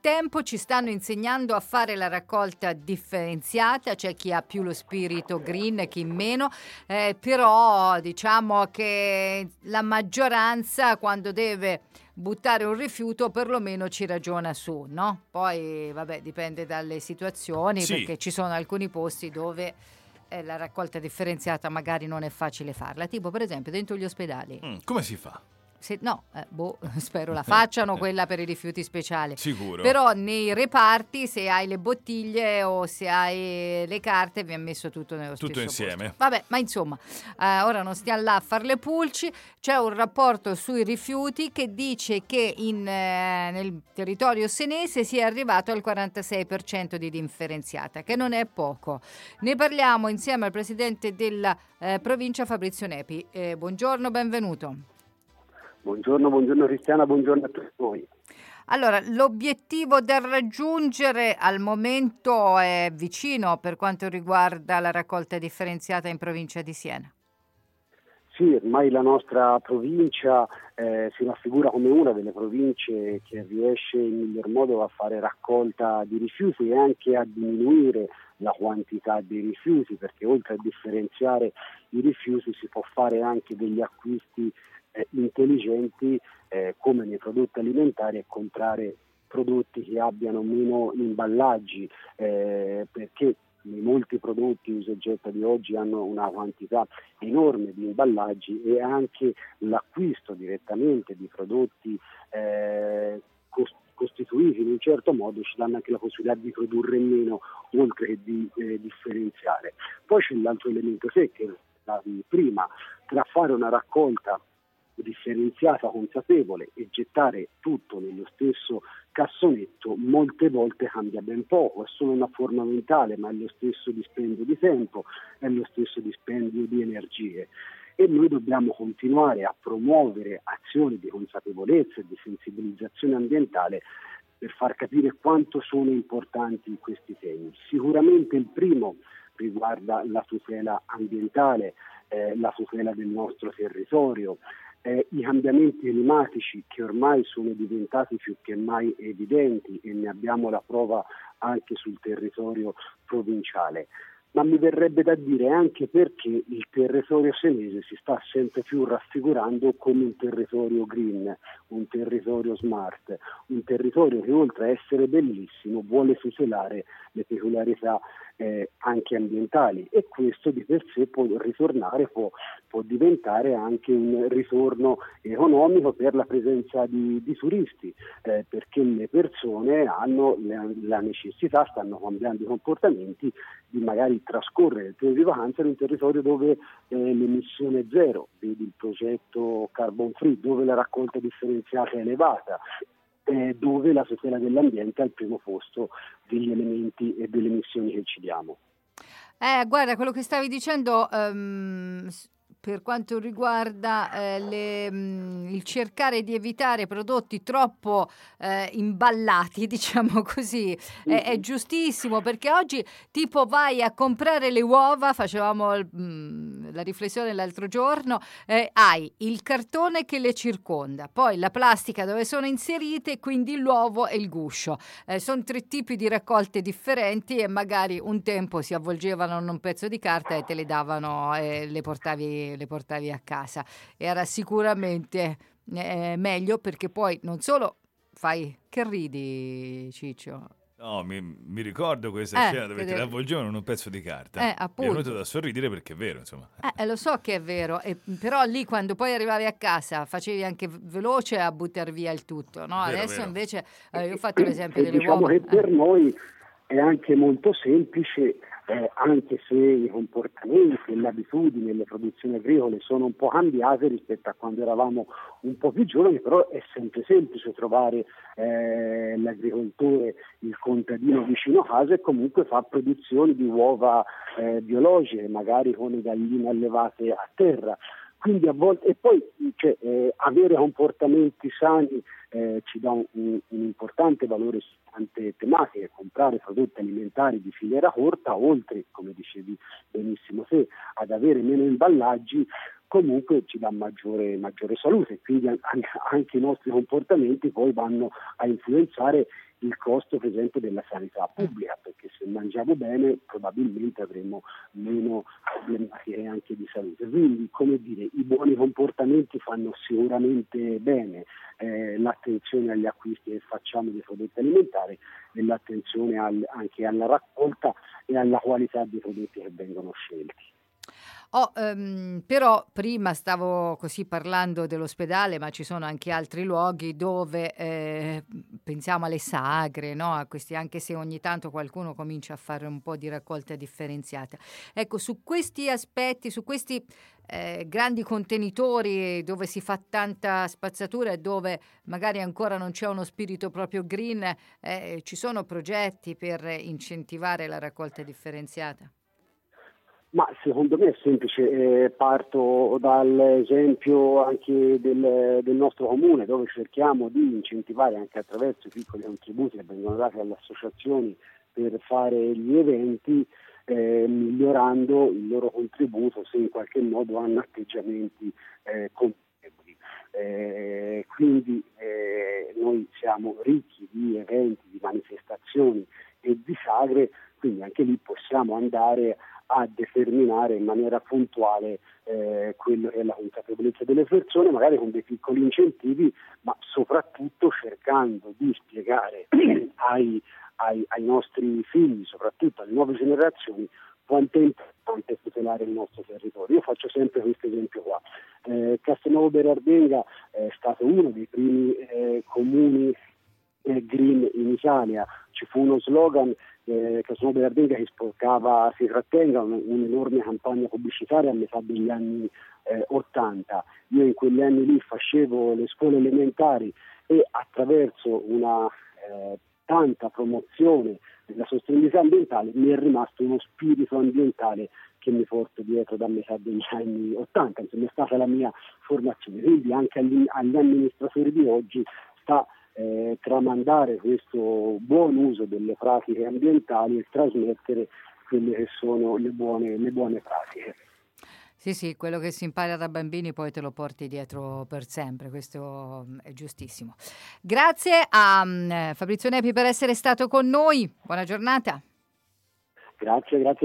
tempo ci stanno insegnando a fare la raccolta differenziata, c'è chi ha più lo spirito green, chi meno, però diciamo che la maggioranza quando deve buttare un rifiuto perlomeno ci ragiona su, no? Poi vabbè, dipende dalle situazioni, Sì. perché ci sono alcuni posti dove la raccolta differenziata magari non è facile farla, tipo per esempio dentro gli ospedali. Come si fa? Spero la facciano quella per i rifiuti speciali. Sicuro. Però nei reparti, se hai le bottiglie o se hai le carte, vi ha messo tutto nello Tutto stesso insieme. posto. Vabbè, ma insomma, ora non stiamo là a fare le pulci. C'è un rapporto sui rifiuti che dice che nel territorio senese si è arrivato al 46% di differenziata, che non è poco. Ne parliamo insieme al presidente della provincia, Fabrizio Nepi. Buongiorno, benvenuto. Buongiorno Cristiana, buongiorno a tutti voi. Allora, l'obiettivo da raggiungere al momento è vicino per quanto riguarda la raccolta differenziata in provincia di Siena? Sì, ormai la nostra provincia si raffigura come una delle province che riesce in miglior modo a fare raccolta di rifiuti e anche a diminuire la quantità dei rifiuti, perché oltre a differenziare i rifiuti si può fare anche degli acquisti intelligenti come nei prodotti alimentari e comprare prodotti che abbiano meno imballaggi perché molti prodotti usa e getta di oggi hanno una quantità enorme di imballaggi e anche l'acquisto direttamente di prodotti costituiti in un certo modo ci danno anche la possibilità di produrre meno oltre che di differenziare. Poi c'è l'altro elemento che prima, tra fare una raccolta differenziata, consapevole e gettare tutto nello stesso cassonetto, molte volte cambia ben poco, è solo una forma mentale, ma è lo stesso dispendio di tempo, è lo stesso dispendio di energie. E noi dobbiamo continuare a promuovere azioni di consapevolezza e di sensibilizzazione ambientale per far capire quanto sono importanti questi temi. Sicuramente il primo riguarda la tutela ambientale, la tutela del nostro territorio, i cambiamenti climatici che ormai sono diventati più che mai evidenti e ne abbiamo la prova anche sul territorio provinciale. Ma mi verrebbe da dire anche perché il territorio senese si sta sempre più raffigurando come un territorio green, un territorio smart, un territorio che oltre a essere bellissimo vuole tutelare le peculiarità anche ambientali e questo di per sé può ritornare, può diventare anche un ritorno economico per la presenza di turisti, perché le persone hanno la necessità, stanno cambiando i comportamenti di magari trascorrere il periodo di vacanza in un territorio dove l'emissione è zero, vedi il progetto Carbon Free, dove la raccolta differenziata è elevata, dove la tutela dell'ambiente è al primo posto degli elementi e delle missioni che ci diamo. Guarda, quello che stavi dicendo per quanto riguarda il cercare di evitare prodotti troppo imballati, diciamo così, è giustissimo, perché oggi tipo vai a comprare le uova, facevamo la riflessione l'altro giorno, hai il cartone che le circonda, poi la plastica dove sono inserite, quindi l'uovo e il guscio. Sono 3 tipi di raccolte differenti e magari un tempo si avvolgevano in un pezzo di carta e te le davano e le portavi a casa. Era sicuramente meglio, perché poi non solo fai... Che ridi, Ciccio? No, mi ricordo questa scena dove te la avvolgevano in un pezzo di carta. Mi è venuto da sorridere perché è vero, insomma. Lo so che è vero, però lì quando poi arrivavi a casa facevi anche veloce a buttare via il tutto, no? Vero, Adesso vero. invece io ho fatto l'esempio delle diciamo uova. Che per noi è anche molto semplice, anche se i comportamenti e le abitudini nelle produzioni agricole sono un po' cambiate rispetto a quando eravamo un po' più giovani, però è sempre semplice trovare l'agricoltore, il contadino vicino a casa e comunque fa produzioni di uova biologiche, magari con le galline allevate a terra. Quindi a volte, e poi avere comportamenti sani ci dà un importante valore su tante tematiche, comprare prodotti alimentari di filiera corta, oltre, come dicevi benissimo te, ad avere meno imballaggi, comunque ci dà maggiore salute, quindi anche i nostri comportamenti poi vanno a influenzare il costo per esempio della sanità pubblica, perché se mangiamo bene probabilmente avremo meno problematiche anche di salute. Quindi, come dire, i buoni comportamenti fanno sicuramente bene, l'attenzione agli acquisti che facciamo dei prodotti alimentari e l'attenzione anche alla raccolta e alla qualità dei prodotti che vengono scelti. Però prima stavo così parlando dell'ospedale, ma ci sono anche altri luoghi dove pensiamo alle sagre, no? A questi, anche se ogni tanto qualcuno comincia a fare un po' di raccolta differenziata. Ecco, su questi aspetti, su questi grandi contenitori dove si fa tanta spazzatura e dove magari ancora non c'è uno spirito proprio green, ci sono progetti per incentivare la raccolta differenziata? Ma secondo me è semplice, parto dall'esempio anche del nostro comune, dove cerchiamo di incentivare anche attraverso i piccoli contributi che vengono dati alle associazioni per fare gli eventi, migliorando il loro contributo se in qualche modo hanno atteggiamenti consapevoli. Quindi noi siamo ricchi di eventi, di manifestazioni e di sagre, quindi anche lì possiamo andare a determinare in maniera puntuale quello che è la consapevolezza delle persone, magari con dei piccoli incentivi, ma soprattutto cercando di spiegare ai nostri figli, soprattutto alle nuove generazioni, quanto è importante tutelare il nostro territorio. Io faccio sempre questo esempio qua. Castelnuovo Belardenga è stato uno dei primi comuni green in Italia. Ci fu uno slogan, Castelnuovo Belardenga, che sporcava si trattenga, un'enorme campagna pubblicitaria a metà degli anni 80. Io in quegli anni lì facevo le scuole elementari e attraverso una tanta promozione della sostenibilità ambientale mi è rimasto uno spirito ambientale che mi porto dietro da metà degli anni 80, insomma è stata la mia formazione, quindi anche agli amministratori di oggi sta tramandare questo buon uso delle pratiche ambientali e trasmettere quelle che sono le buone pratiche. Sì, quello che si impara da bambini poi te lo porti dietro per sempre, questo è giustissimo. Grazie a Fabrizio Nepi per essere stato con noi, buona giornata. Grazie.